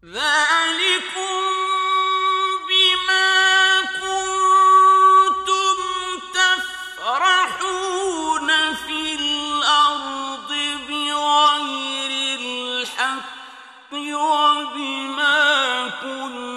ذلكم بما كنتم تفرحون في الأرض بغير الحق وبما كنتم